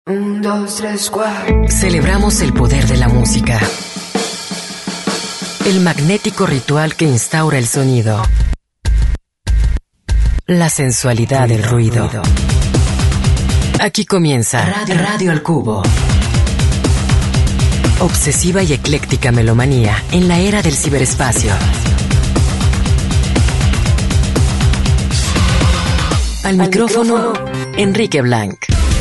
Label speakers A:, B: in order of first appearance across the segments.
A: 1, 2, 3, 4.
B: Celebramos el poder de la música. El magnético ritual que instaura el sonido. La sensualidad del ruido. Aquí comienza Radio al Cubo. Obsesiva y ecléctica melomanía en la era del ciberespacio. Al micrófono, Enrique Blanc.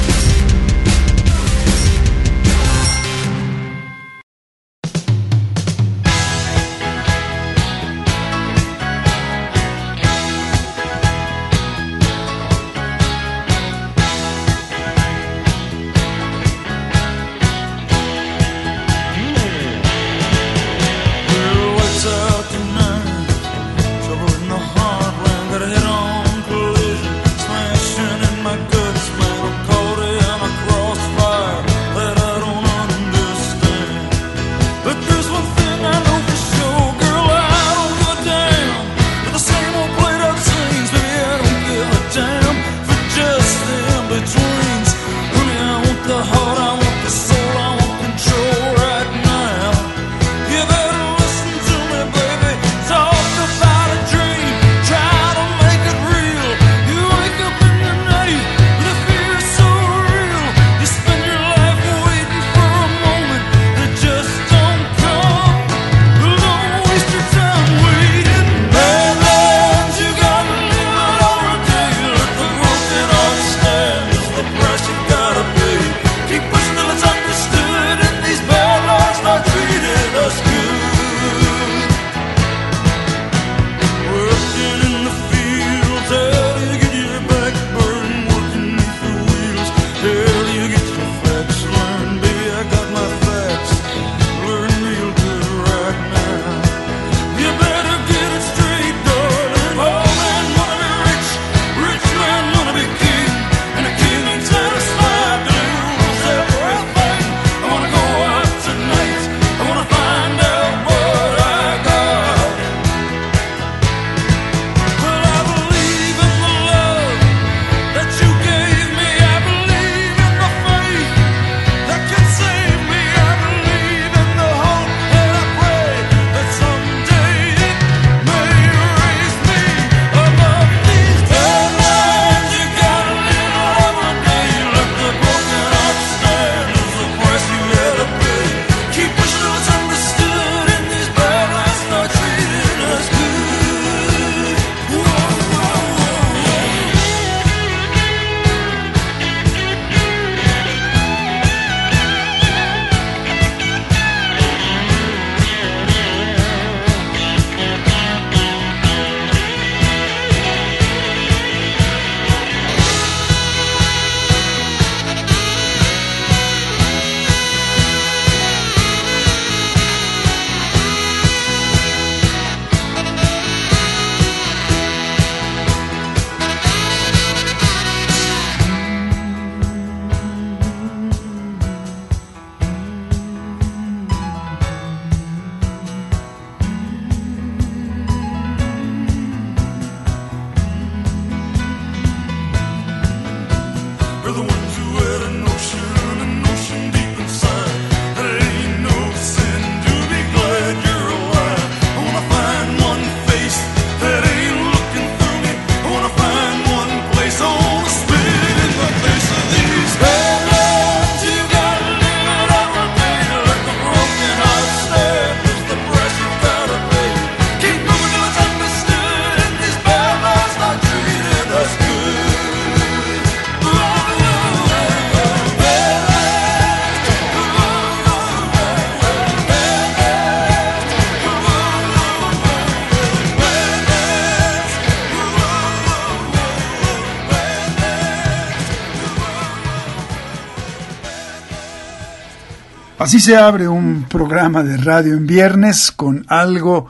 C: Así se abre un programa de radio en viernes con algo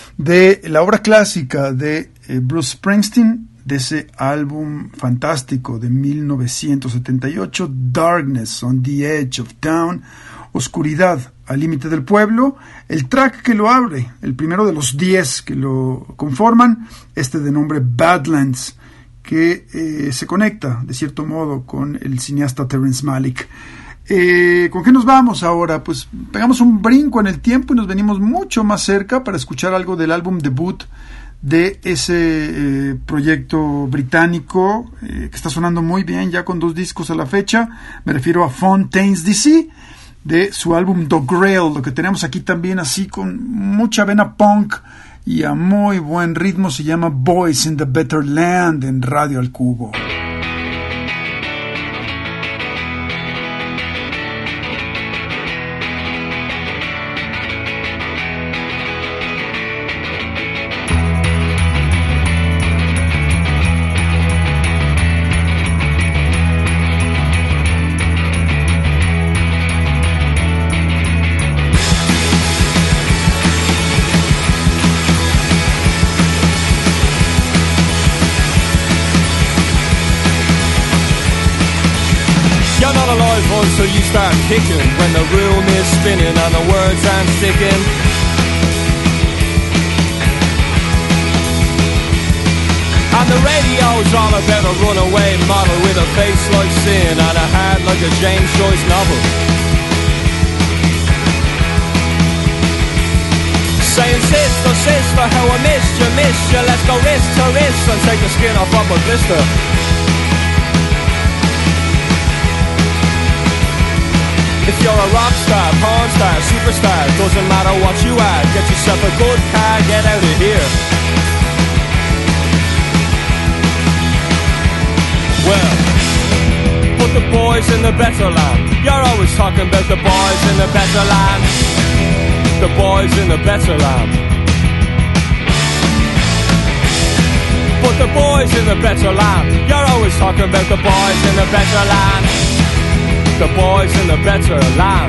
C: de la obra clásica de Bruce Springsteen, de ese álbum fantástico de 1978, Darkness on the Edge of Town, Oscuridad al límite del pueblo. El track que lo abre, el primero de los 10 que lo conforman, de nombre Badlands, que se conecta de cierto modo con el cineasta Terrence Malick. ¿Con qué nos vamos ahora? Pues pegamos un brinco en el tiempo y nos venimos mucho más cerca para escuchar algo del álbum debut de ese proyecto británico que está sonando muy bien ya con 2 discos a la fecha. Me refiero a Fontaines DC, de su álbum The Grail. Lo que tenemos aquí también así con mucha vena punk y a muy buen ritmo se llama Boys in the Better Land en Radio al Cubo.
D: So you start kicking when the room is spinning and the words aren't sticking. And the radio's all about a runaway model with a face like sin and a heart like a James Joyce novel. Saying sister, sister, how I missed you, let's go wrist to wrist and take the skin off of a blister. If you're a rock star, porn star, superstar, doesn't matter what you are, get yourself a good car, get out of here. Well, put the boys in the better land. You're always talking about the boys in the better land. The boys in the better land. Put the boys in the better land. You're always talking about the boys in the better land. The boys in the better land.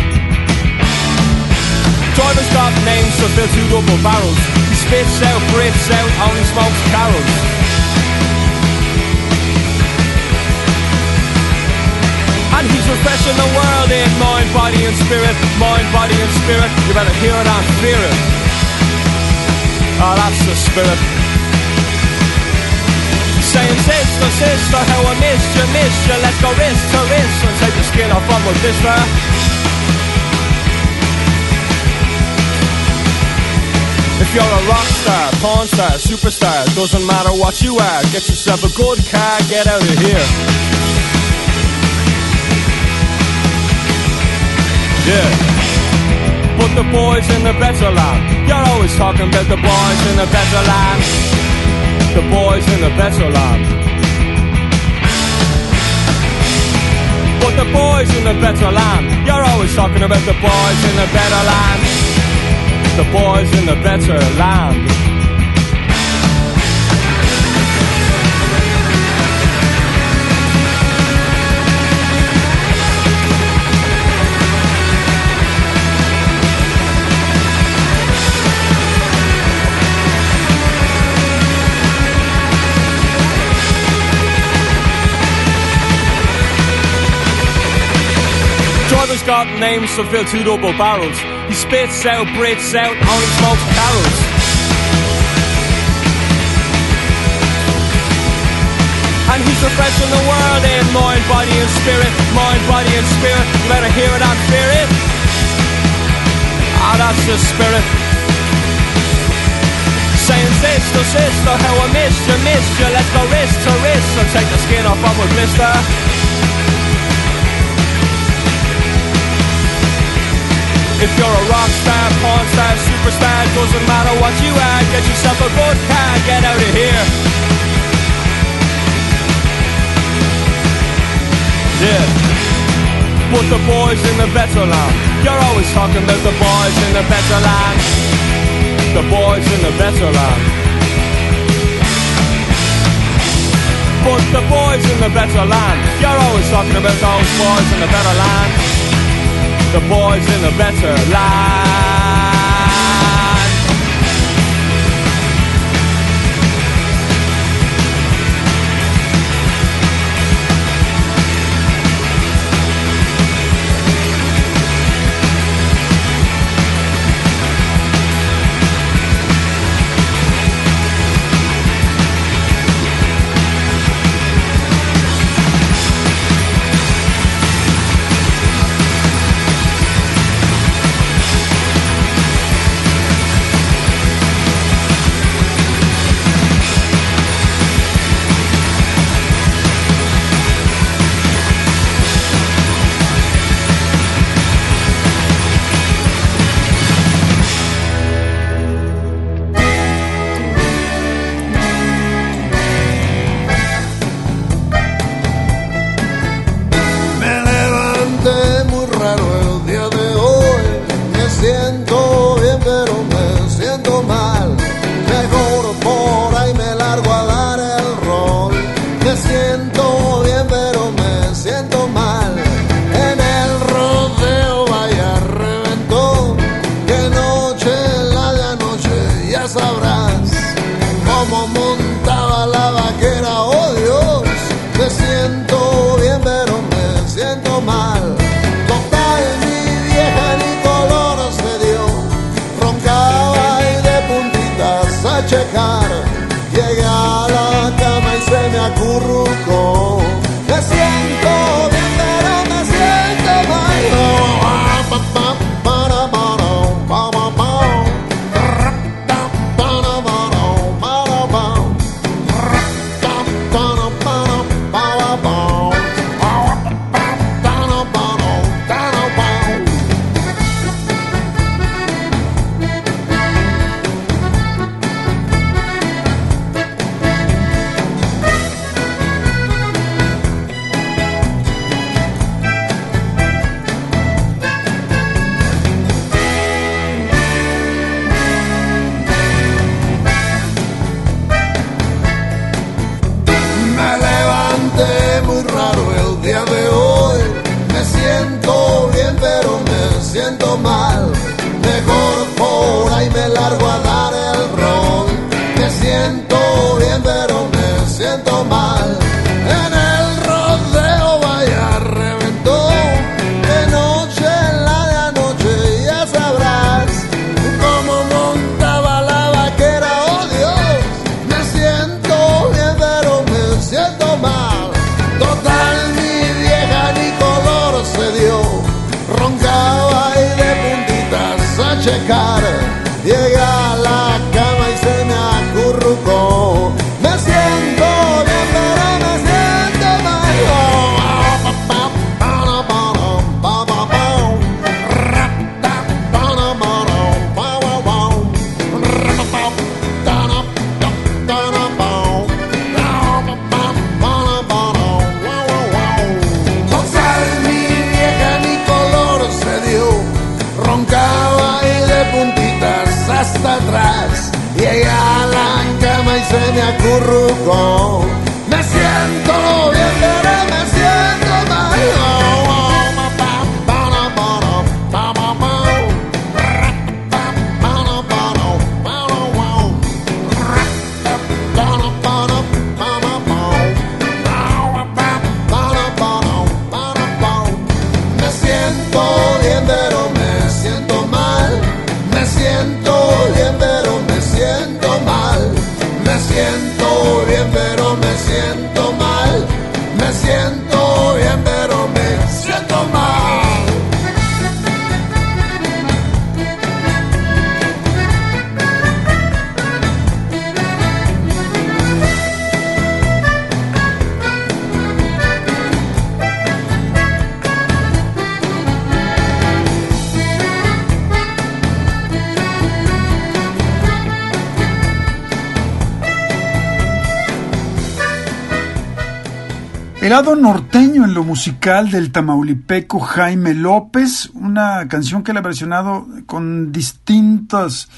D: Drivers got names to fill 2 double barrels. He spits out, breathes out, only smokes carols. And he's refreshing the world in mind, body and spirit. Mind, body and spirit. You better hear it and fear it. Oh, that's the spirit. Saying sister, sister, how I missed you, let's go wrist to wrist and take the skin off of my blister. If you're a rock star, porn star, superstar, doesn't matter what you are, get yourself a good car, get out of here. Yeah. Put the boys in the better land. You're always talking about the boys in the better land. The boys in the better land. But the boys in the better land. You're always talking about the boys in the better land. The boys in the better land. Driver's got names to fill 2 double barrels. He spits out, breathes out, only smokes carols. And he's refreshing the world in mind, body and spirit. Mind, body and spirit. You better hear it and fear it. Ah, that's the spirit. Saying sister, sister, how I missed you, let's go wrist to wrist and take the skin off of a blister. If you're a rock star, porn star, superstar, doesn't matter what you are, get yourself a good car, get out of here. Yeah. Put the boys in the better land. You're always talking about the boys in the better land. The boys in the better land. Put the boys in the better land. You're always talking about those boys in the better land. The boys in the better land.
E: siento mal. Total, mi vieja ni color se dio. Roncaba y de puntitas a checar. Llegué a la cama y se me acurrucó. Me siento bien, pero me siento mal. Siento mal, mejor por ahí me largo a dar el rol. Me siento bien, pero me siento mal. En el rodeo vaya reventó, de noche la de anoche ya sabrás cómo montaba la vaquera, oh Dios. Me siento bien, pero me siento mal. Total, mi vieja ni color se dio. Roncaba y de puntitas a checar. Llegué a la cama y se me acurrucó. Me siento bien, pero me siento mal. Roncaba y de puntitas hasta atrás. Llegué a la cama y se me acurrucó. Me siento bien, pero me siento mal. Me siento bien, pero me siento mal. Me siento bien, pero me siento mal. Me siento bien, pero me siento mal. Me siento bien, pero me siento mal.
C: El lado norteño en lo musical del tamaulipeco Jaime López, una canción que él ha versionado con distintos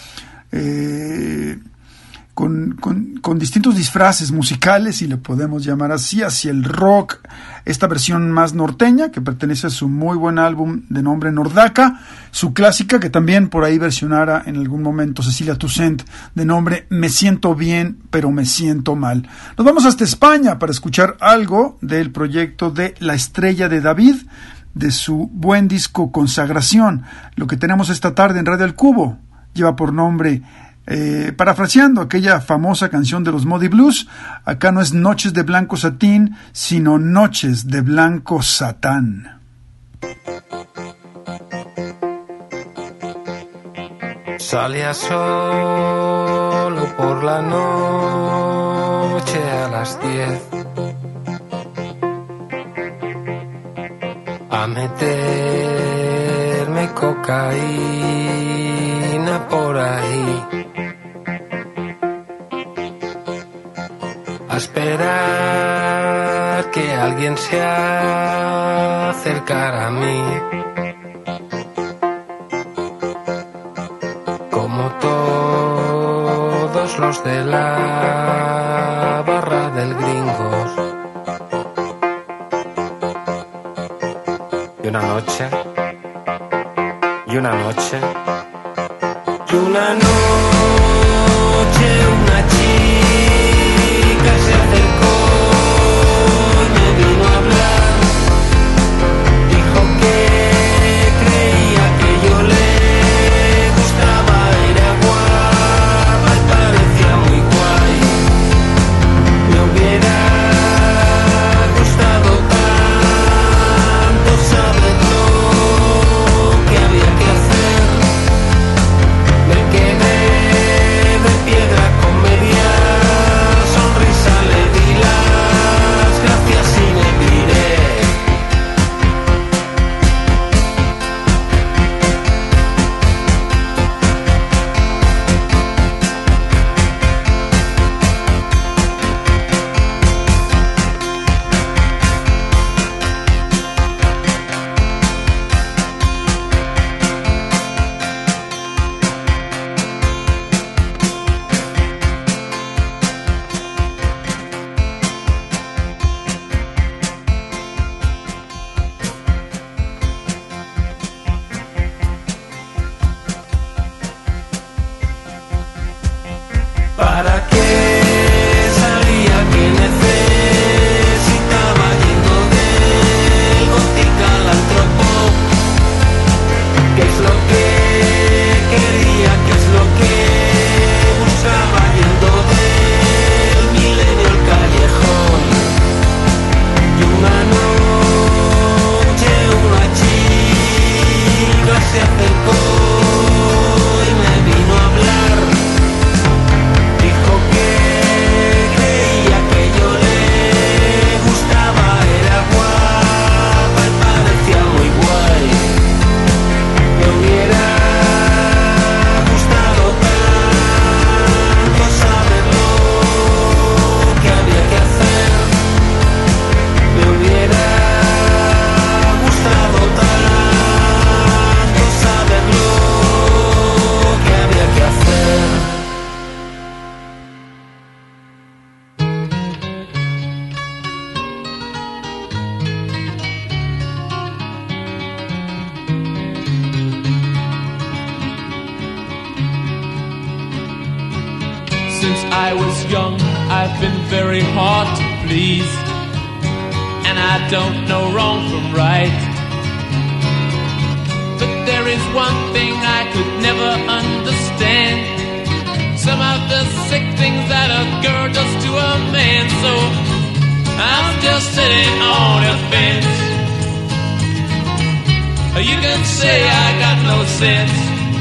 C: con distintos disfraces musicales, si le podemos llamar así, hacia el rock. Esta versión más norteña, que pertenece a su muy buen álbum de nombre Nordaca, su clásica, que también por ahí versionara en algún momento Cecilia Toussaint, de nombre Me siento bien, pero me siento mal. Nos vamos hasta España para escuchar algo del proyecto de La Estrella de David, de su buen disco Consagración. Lo que tenemos esta tarde en Radio El Cubo lleva por nombre, parafraseando aquella famosa canción de los Moody Blues, acá no es Noches de Blanco Satín, sino Noches de Blanco Satán.
F: Salía solo por la noche a las 10 a meterme cocaína por ahí, a esperar que alguien se acercara a mí. Como todos los de la barra del Gringos. Y una noche, y una noche, y una noche, una chica se acercó y me vino a hablar. Y I was young, I've been very hard to please, and I don't know wrong from right. But there is one thing I could never understand, some of the sick things that a girl does to a man. So I'm just sitting on a fence. You can say I got no sense.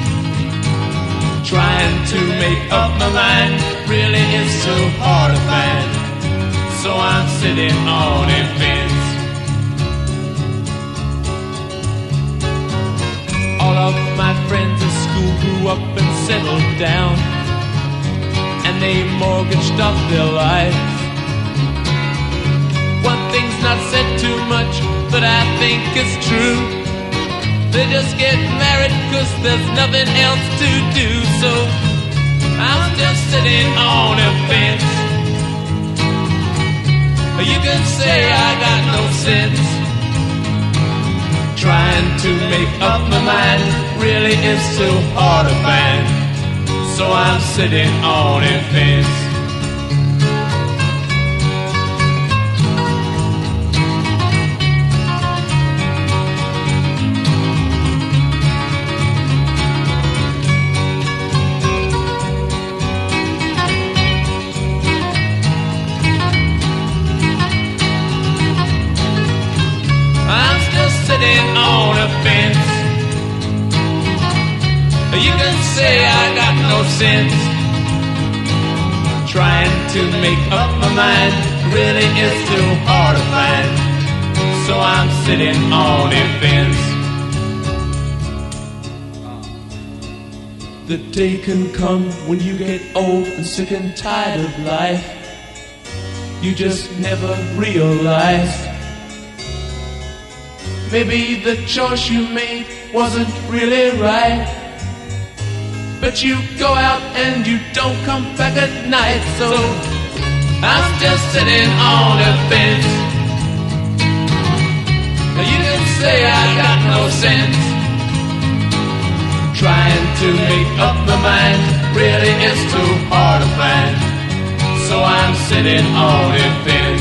F: Trying to make up my mind really is so hard to find. So I'm sitting on a fence. All of my friends at school grew up and settled down, and they mortgaged up their lives. One thing's not said too much, but I think it's true. They just get married 'cause there's nothing else to do. So I'm just sitting on a fence. You can say I got no sense. Trying to make up my mind really is so hard to find. So I'm sitting on a fence. Sitting on a fence. You can say I got no sense. Trying to make up my mind really is too hard to find. So I'm sitting on a fence. The day can come when you get old and sick and tired of life. You just never realize maybe the choice you made wasn't really right. But you go out and you don't come back at night. So I'm just sitting on a fence. You can say I got no sense. Trying to make up my mind really is too hard to find. So I'm sitting on a fence.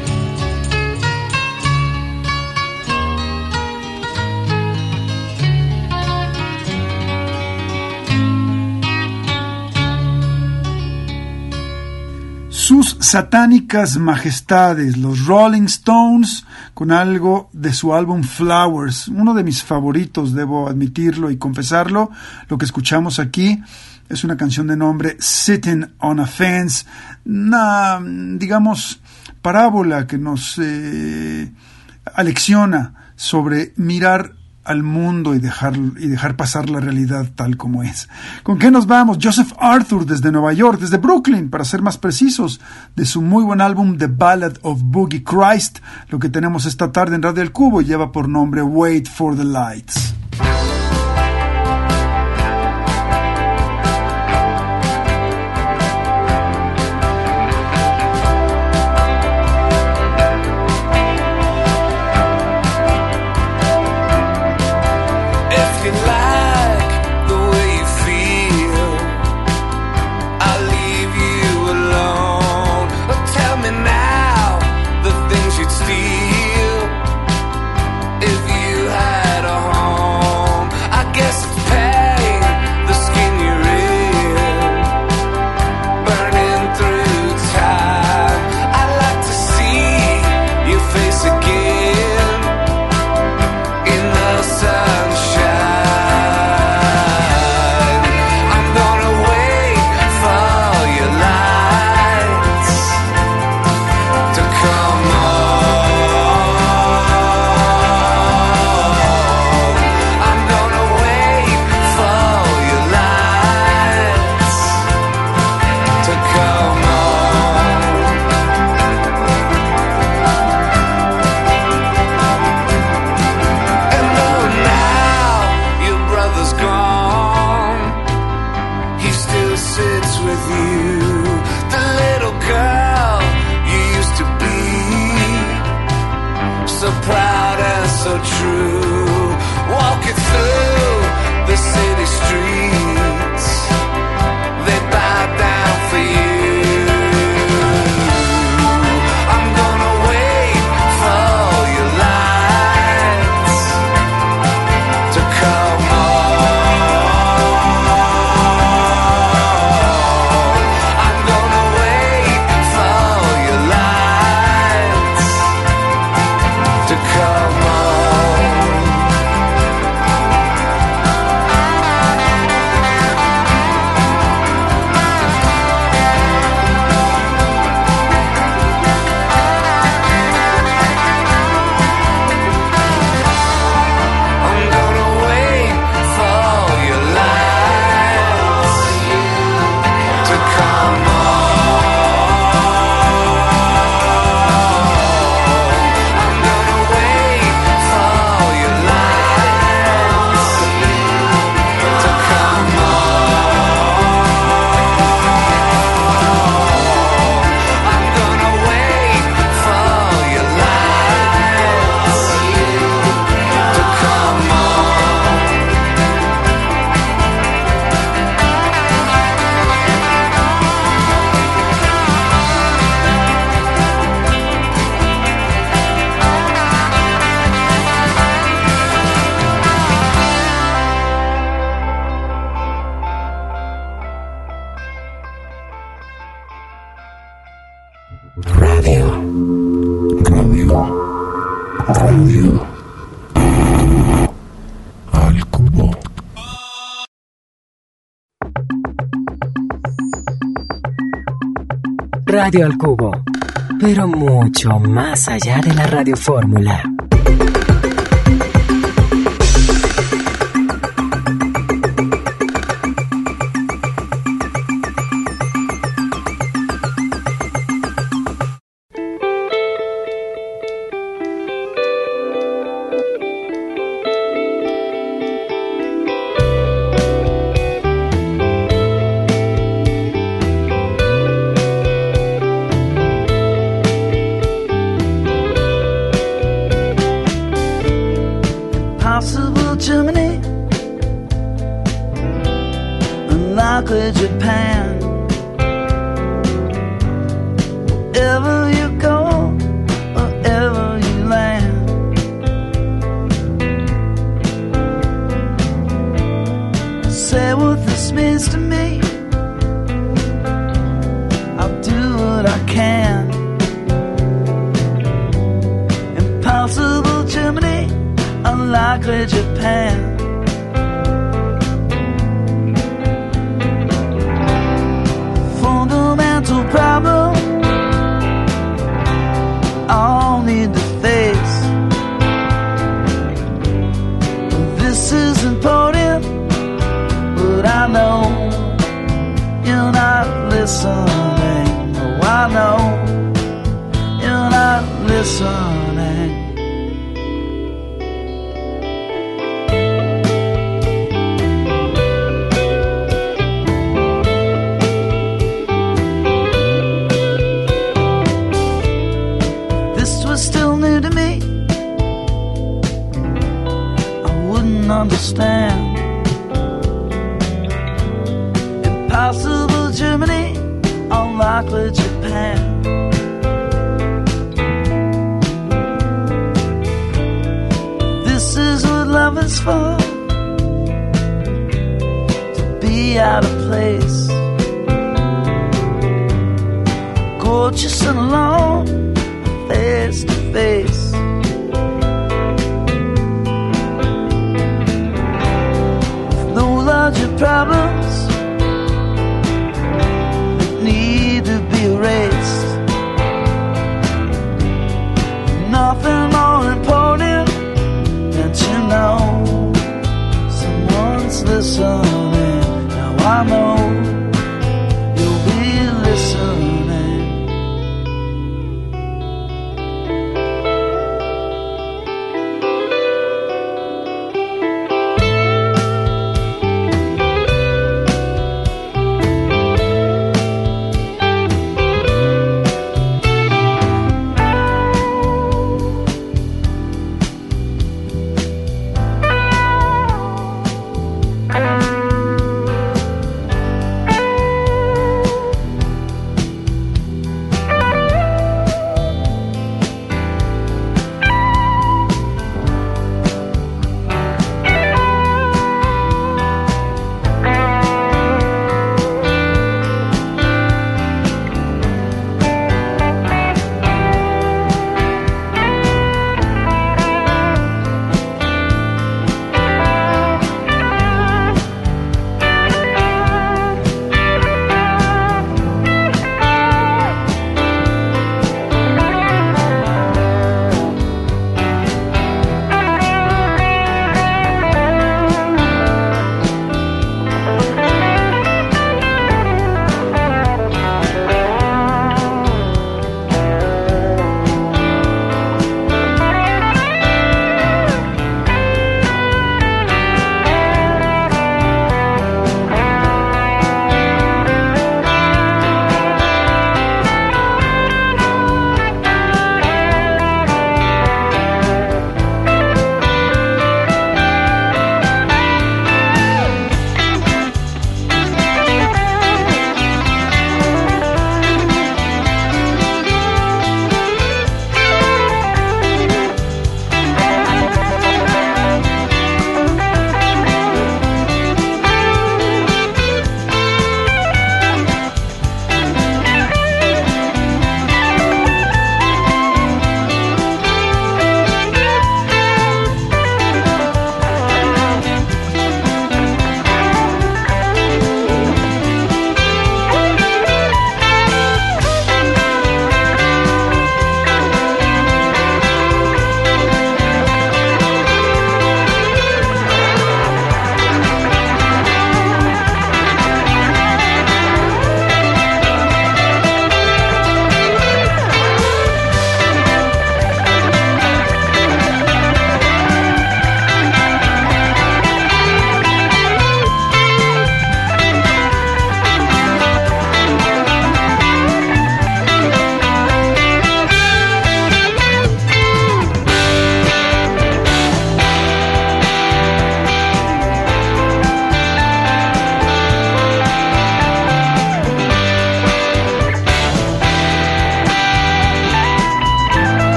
C: Sus satánicas majestades, los Rolling Stones, con algo de su álbum Flowers, uno de mis favoritos, debo admitirlo y confesarlo. Lo que escuchamos aquí es una canción de nombre Sitting on a Fence, una, digamos, parábola que nos alecciona sobre mirar al mundo y dejar pasar la realidad tal como es. ¿Con qué nos vamos? Joseph Arthur desde Nueva York, desde Brooklyn, para ser más precisos, de su muy buen álbum The Ballad of Boogie Christ. Lo que tenemos esta tarde en Radio El Cubo lleva por nombre Wait for the Lights.
F: City streets, they bow down for you.
B: Radio al Cubo, pero mucho más allá de la radiofórmula.
G: Japan. Wherever you go, wherever you land, say what this means to me. I'll do what I can. Impossible Germany, unlikely Japan. Problem I'll need to face. This is important, but I know you're not listening. Oh, I know you're not listening. Understand. Impossible Germany, unlikely Japan. This is what love is for, to be out of place, gorgeous and alone, face to face. Your problems need to be erased. Nothing more important than to know someone's listening. Now I know you'll be listening.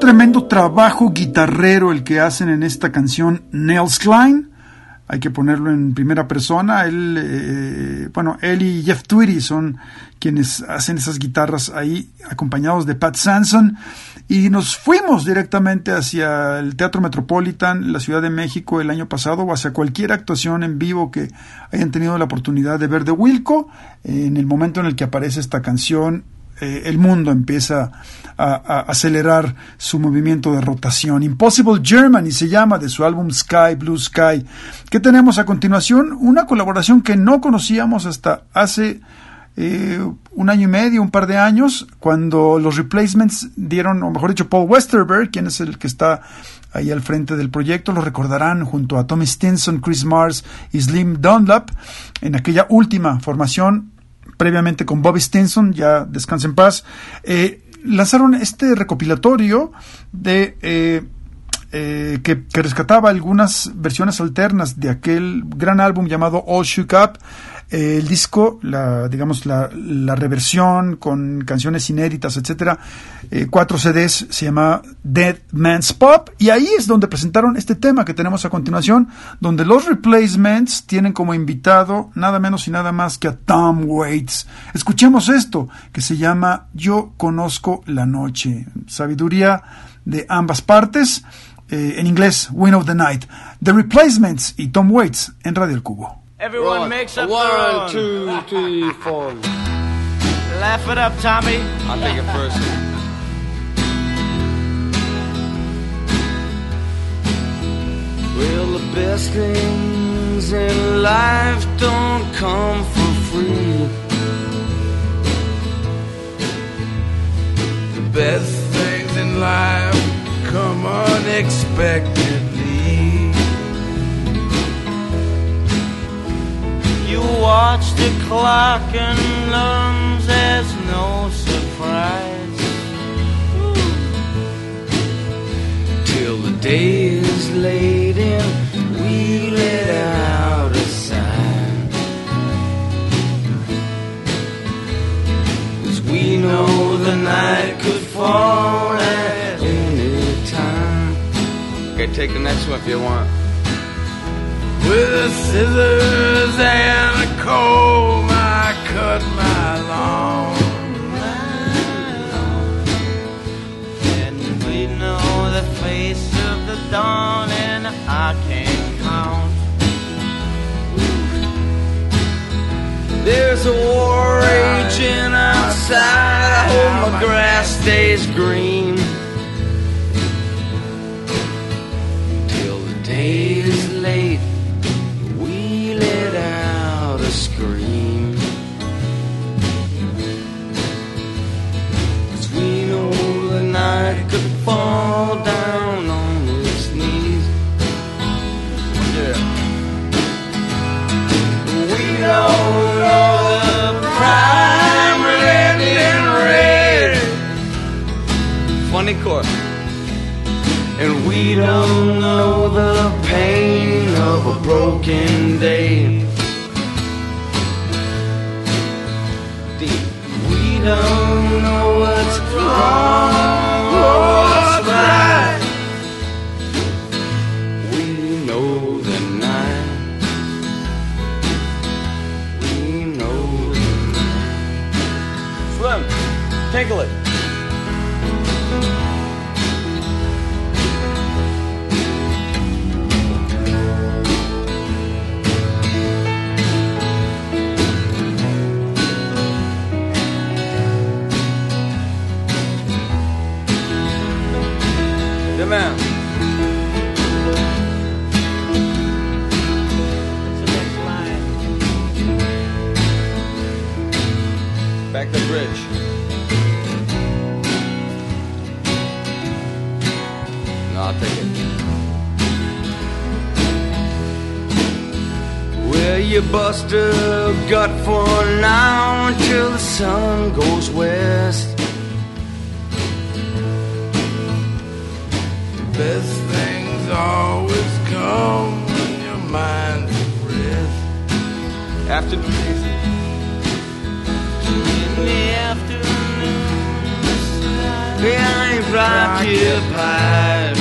C: tremendo trabajo guitarrero el que hacen en esta canción Nels Cline. Hay que ponerlo en primera persona. Él y Jeff Tweedy son quienes hacen esas guitarras ahí, acompañados de Pat Sanson. Y nos fuimos directamente hacia el Teatro Metropolitan, en la Ciudad de México, el año pasado, o hacia cualquier actuación en vivo que hayan tenido la oportunidad de ver de Wilco. En el momento en el que aparece esta canción, el mundo empieza a acelerar su movimiento de rotación. Impossible Germany se llama, de su álbum Sky Blue Sky. ¿Qué tenemos a continuación? Una colaboración que no conocíamos hasta hace un año y medio, un par de años, cuando los Replacements dieron, o mejor dicho, Paul Westerberg, quien es el que está ahí al frente del proyecto, lo recordarán, junto a Tommy Stinson, Chris Mars y Slim Dunlap, en aquella última formación, previamente con Bobby Stinson, ya descansa en paz, lanzaron este recopilatorio de que rescataba algunas versiones alternas de aquel gran álbum llamado All Shook Up. El disco, la reversión con canciones inéditas, etcétera, 4 CDs, se llama Dead Man's Pop, y ahí es donde presentaron este tema que tenemos a continuación, donde los Replacements tienen como invitado nada menos y nada más que a Tom Waits. Escuchemos esto, que se llama Yo Conozco la Noche, sabiduría de ambas partes, en inglés, Wind of the Night. The Replacements y Tom Waits en Radio El Cubo.
H: Everyone right. Makes up
I: 1, 2, 3, 4.
H: Laugh it up, Tommy.
I: I'll take it first.
G: Well, the best things in life don't come for free.
J: The best things in life come unexpectedly.
H: You watch the clock and learn there's no surprise.
G: Till the day is late and we let out a sigh. 'Cause we know the night could fall at any time.
I: Okay, take the next one if you want.
J: With scissors and a comb, I cut my lawn.
H: And we know the face of the dawn, and I can't count.
G: There's a war raging outside. I hope my grass stays green till the day is late. Scream, 'cause we know the night could fall down on its knees.
I: Yeah.
G: We don't know the prime relenting red.
I: Funny chord.
G: And we don't know the pain of a broken day. We don't know what's wrong or what's right. We know the night. We know the night.
I: Slim, tinkle it. Man. Back the bridge. No, I'll take it.
G: Well, you bust a gut for now until the sun goes west.
J: Best things always come when your mind's at rest.
I: Afternoon easy.
H: In the afternoon,
G: Yeah, I ain't preoccupied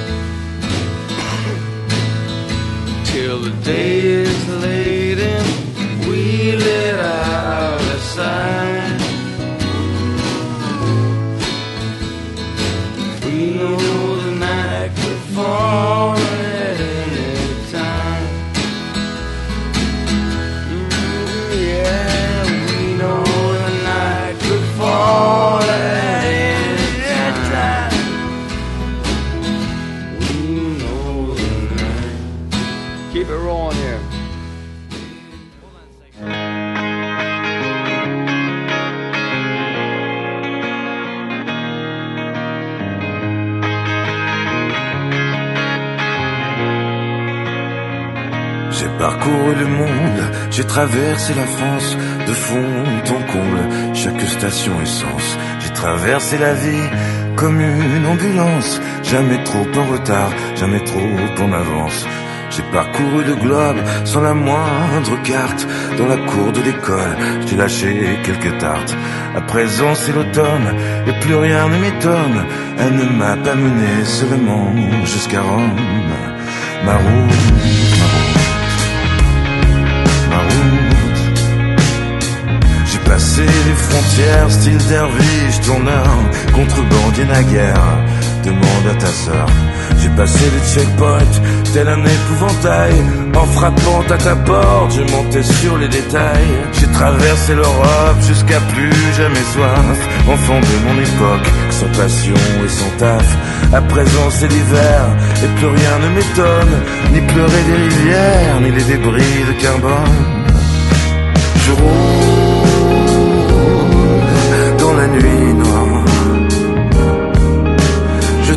G: till the day is late and we let out a sigh. We know the night could fall at any time. Yeah, we know the night could fall at any time. We know the night.
I: Keep it rolling here.
K: J'ai parcouru le monde, j'ai traversé la France de fond en comble, chaque station essence. J'ai traversé la vie comme une ambulance, jamais trop en retard, jamais trop en avance. J'ai parcouru le globe sans la moindre carte, dans la cour de l'école, j'ai lâché quelques tartes. À présent c'est l'automne et plus rien ne m'étonne, elle ne m'a pas mené seulement jusqu'à Rome. Ma route, j'ai passé les frontières, style derviche, tourneur, contrebandier naguère, demande à ta sœur. J'ai passé les checkpoints, tel un épouvantail, en frappant à ta porte, je montais sur les détails. J'ai traversé l'Europe jusqu'à plus jamais soif, enfant de mon époque, sans passion et sans taf. À présent c'est l'hiver, et plus rien ne m'étonne, ni pleurer des rivières, ni les débris de carbone. Je roule dans la nuit noire, je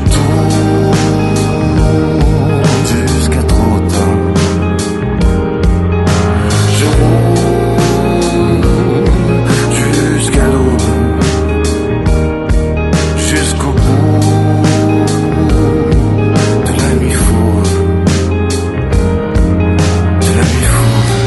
K: tourne jusqu'à trop tard. Je roule jusqu'à l'aube, jusqu'au bout de la nuit fauve, de la nuit fauve.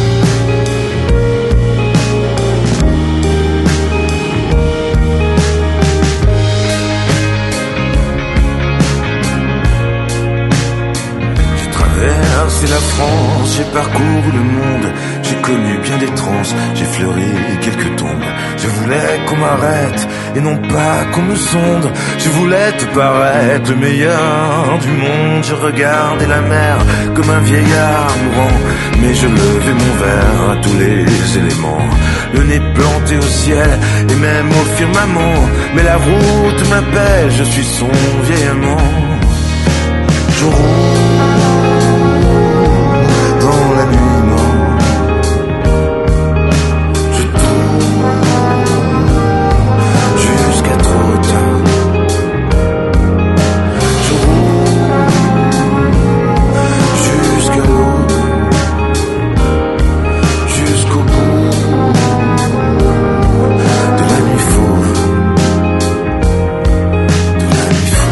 K: C'est la France, j'ai parcouru le monde, j'ai connu bien des transes, j'ai fleuri quelques tombes. Je voulais qu'on m'arrête et non pas qu'on me sonde. Je voulais te paraître le meilleur du monde. Je regardais la mer comme un vieillard mourant, mais je levais mon verre à tous les éléments. Le nez planté au ciel et même au firmament. Mais la route m'appelle, je suis son vieil amant. Je roule dans la nuit noire, je tourne jusqu'à trop tard. Je roule jusqu'à l'aube, jusqu'au bout de la nuit fauve, de la nuit fauve.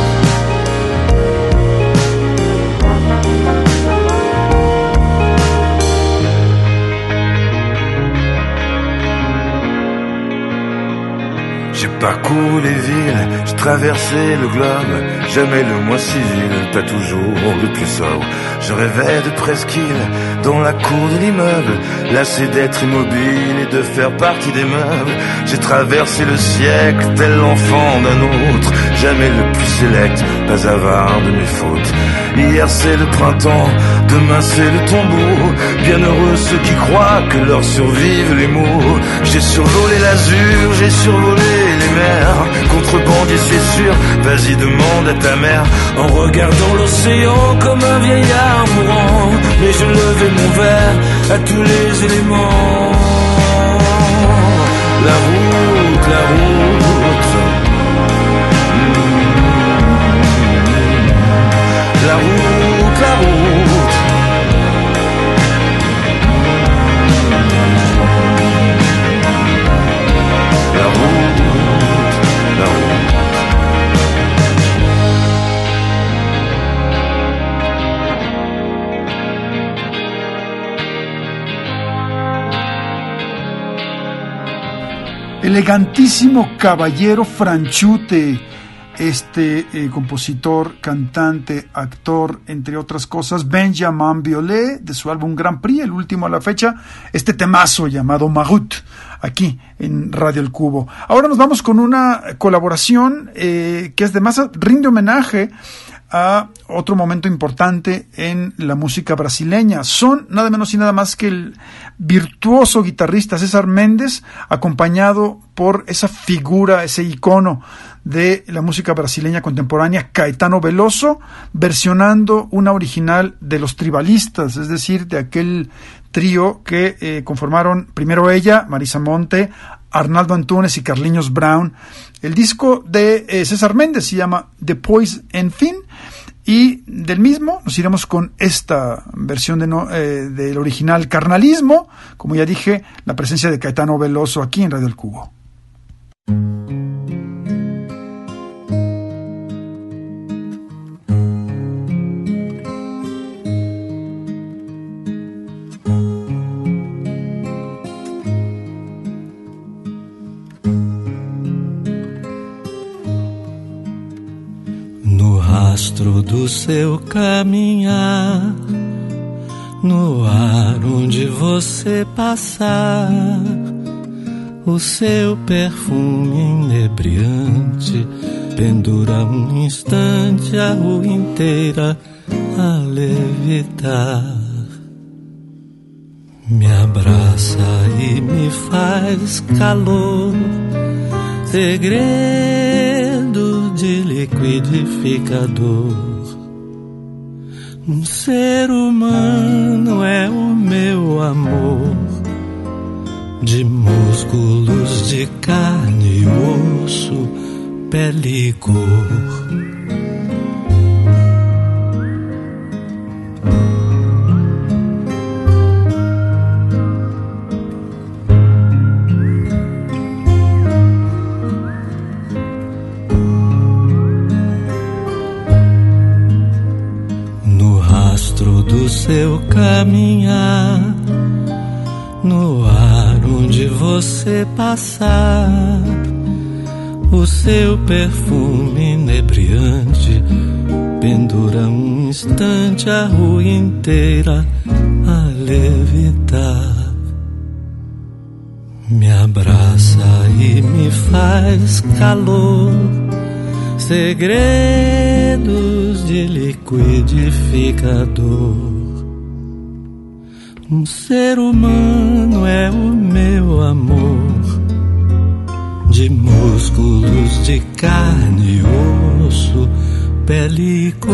K: J'ai parcouru les villes, j'ai traversé le globe, jamais le moins civil, pas toujours le plus sobre. Je rêvais de presqu'île dans la cour de l'immeuble, lassé d'être immobile et de faire partie des meubles. J'ai traversé le siècle tel l'enfant d'un autre, jamais le plus sélect, pas avare de mes fautes. Hier c'est le printemps, demain c'est le tombeau. Bienheureux ceux qui croient que leur survivent les mots. J'ai survolé l'azur, j'ai survolé les mers, contrebandier c'est sûr, vas-y demande à ta mère. En regardant l'océan comme un vieillard mourant, mais je levais mon verre à tous les éléments. La route, la route, la route, la route. La route, la route.
C: Elegantísimo caballero franchute, este compositor, cantante, actor, entre otras cosas, Benjamin Biolay, de su álbum Grand Prix, el último a la fecha, este temazo llamado Marut, aquí en Radio El Cubo. Ahora nos vamos con una colaboración que es de más, rinde homenaje a otro momento importante en la música brasileña. Son nada menos y nada más que el virtuoso guitarrista César Méndez, acompañado por esa figura, ese icono de la música brasileña contemporánea, Caetano Veloso, versionando una original de los Tribalistas, es decir, de aquel trío que conformaron primero ella, Marisa Monte, Arnaldo Antunes y Carlinhos Brown. El disco de César Méndez se llama The Poise and Fin, y del mismo nos iremos con esta versión del original Carnalismo, como ya dije, la presencia de Caetano Veloso aquí en Radio El Cubo.
L: Rastro do seu caminhar, no ar onde você passar, o seu perfume inebriante pendura um instante a rua inteira a levitar. Me abraça e me faz calor, segredo de liquidificador. Um ser humano é o meu amor, de músculos, de carne e osso, pele e cor. Seu caminhar, no ar onde você passar, o seu perfume inebriante pendura um instante a rua inteira a levitar. Me abraça e me faz calor, segredos de liquidificador. Um ser humano é o meu amor, de músculos, de carne e osso, pele e cor.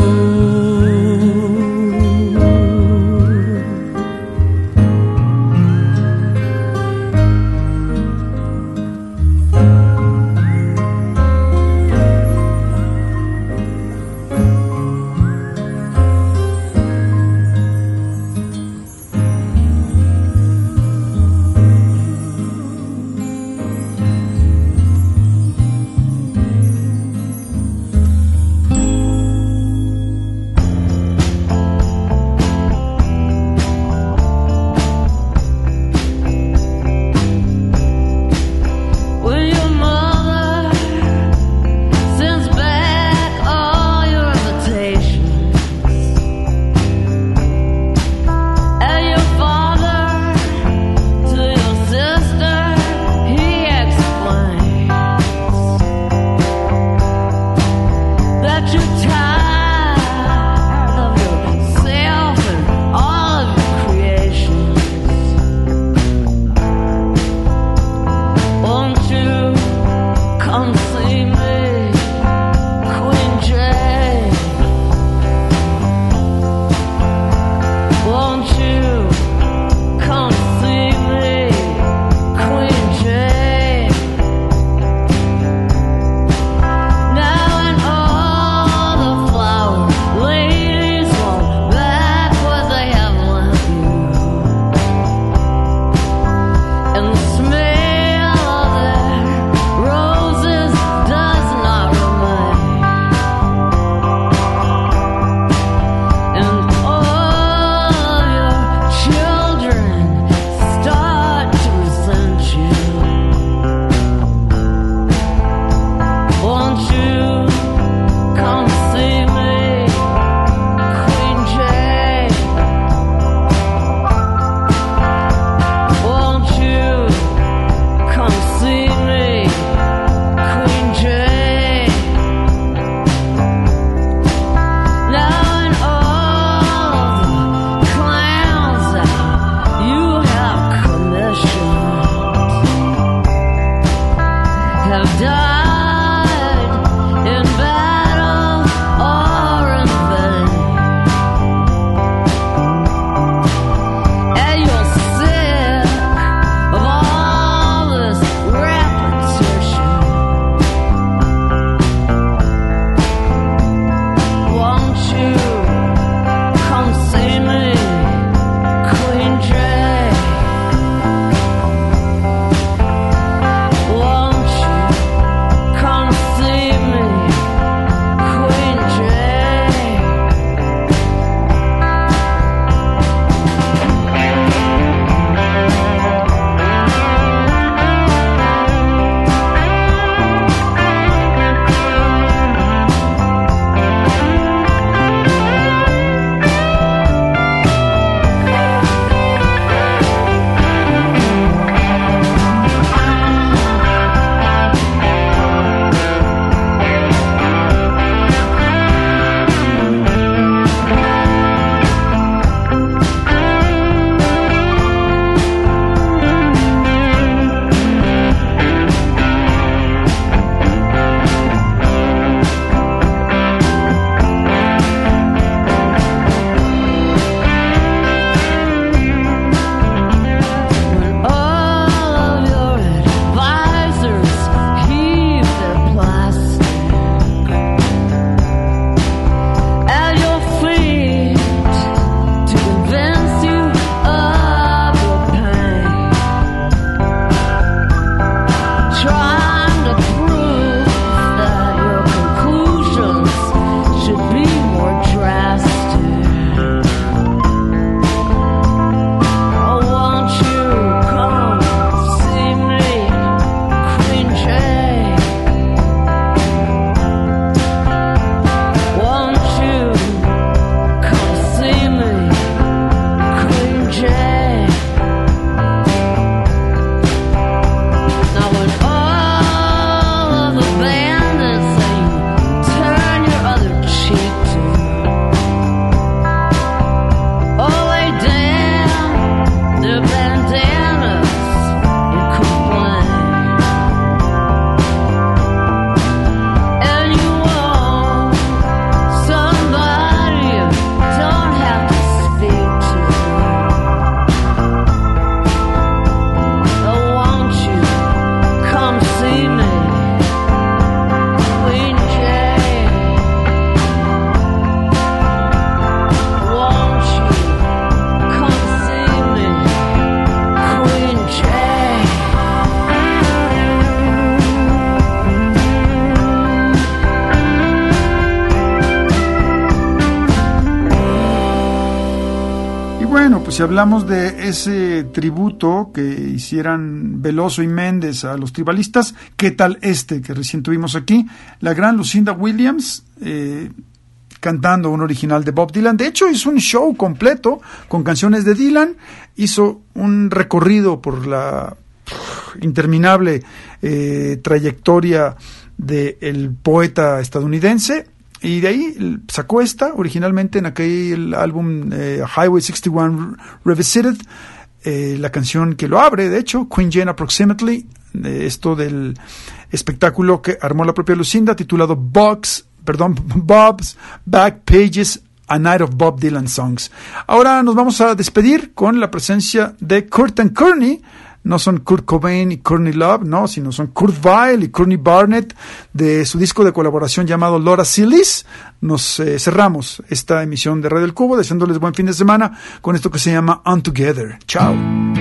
C: bueno, pues si hablamos de ese tributo que hicieran Veloso y Méndez a los tribalistas, ¿qué tal este que recién tuvimos aquí? La gran Lucinda Williams, cantando un original de Bob Dylan. De hecho, hizo un show completo con canciones de Dylan, hizo un recorrido por la interminable trayectoria del poeta estadounidense, y de ahí sacó esta, originalmente en aquel álbum Highway 61 Revisited, la canción que lo abre, de hecho, Queen Jane Approximately, esto del espectáculo que armó la propia Lucinda, titulado Bob's Back Pages, A Night of Bob Dylan Songs. Ahora nos vamos a despedir con la presencia de Kurt and Courtney. No son Kurt Cobain y Courtney Love, no, sino son Kurt Weill y Courtney Barnett, de su disco de colaboración llamado Laura Sillis. Nos cerramos esta emisión de Radio El Cubo, deseándoles buen fin de semana con esto que se llama Untogether. Chao.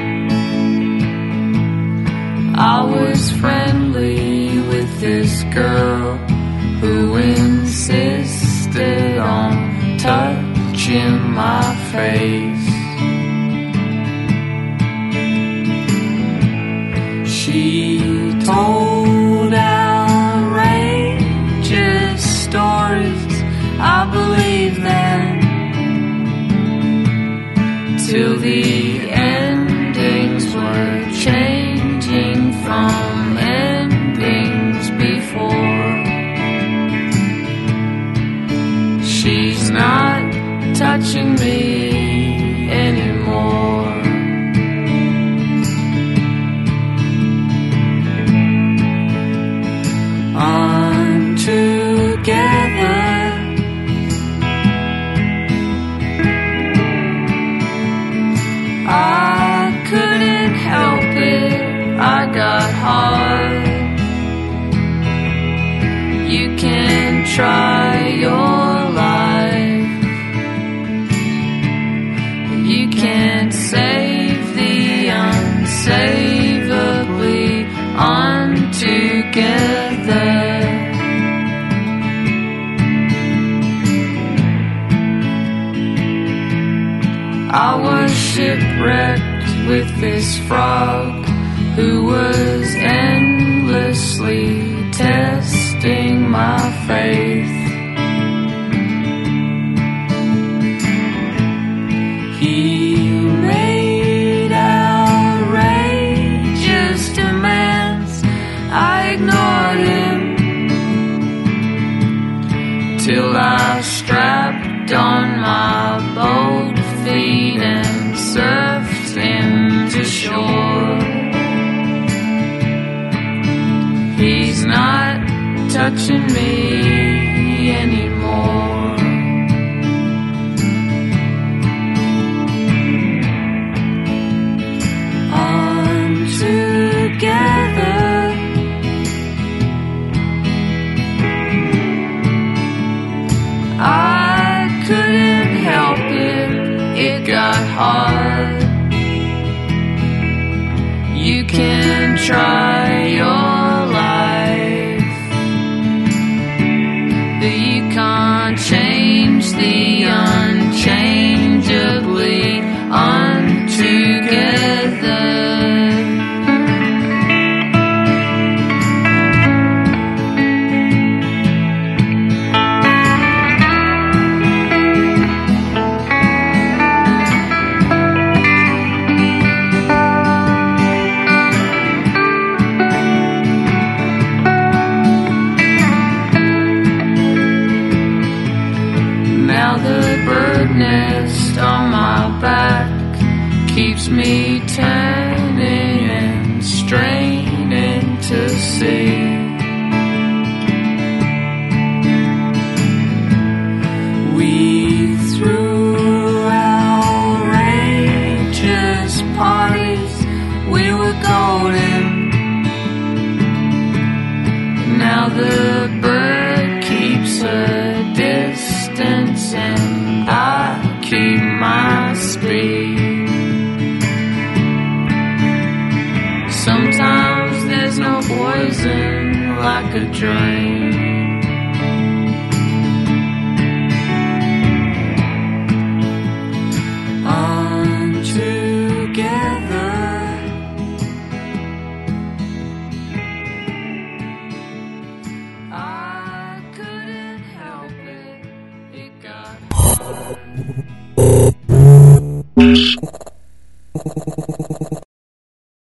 M: I was friendly with this girl who insisted on touching my face. She told outrageous stories, I believed them, till the endings were changing from endings before. She's not touching me anymore. Together, I couldn't help it, I got hard. You can try your life, you can't save the unsavably untogether. I was shipwrecked with this frog who was endlessly testing my faith. He made outrageous demands, I ignored him till I strapped on my boat feet and surfed him to shore. He's not touching me anymore. Untogether, I couldn't help it, it got hard. You can try your life, but you can't change the unchangeably untogether. Nest on my back keeps me turning and straining to see. We threw outrageous parties, we were golden. Now the bird keeps a distance and I keep my speed. Sometimes there's no poison like a drain.